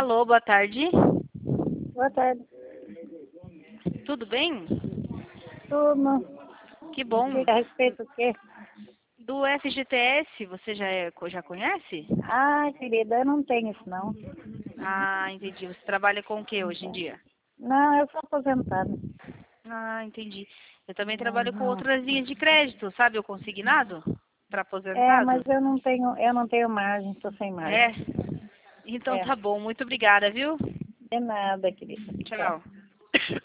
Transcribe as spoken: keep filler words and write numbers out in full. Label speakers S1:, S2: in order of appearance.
S1: Alô, boa tarde.
S2: Boa tarde.
S1: Tudo bem?
S2: Turma,
S1: Que bom.
S2: a respeito do quê?
S1: Do F G T S, você já, é, já conhece?
S2: Ah, querida, eu não tenho isso não.
S1: Ah, entendi. Você trabalha com o que hoje em dia?
S2: Não, eu sou aposentada.
S1: Ah, entendi. Eu também trabalho com
S2: Uhum.
S1: outras linhas de crédito, sabe? O consignado para
S2: É, mas
S1: aposentado.
S2: eu não tenho, eu não tenho margem, estou sem margem.
S1: É? Então
S2: É,
S1: tá bom. Muito obrigada, viu?
S2: de nada, querida. Tchau.
S1: Tchau.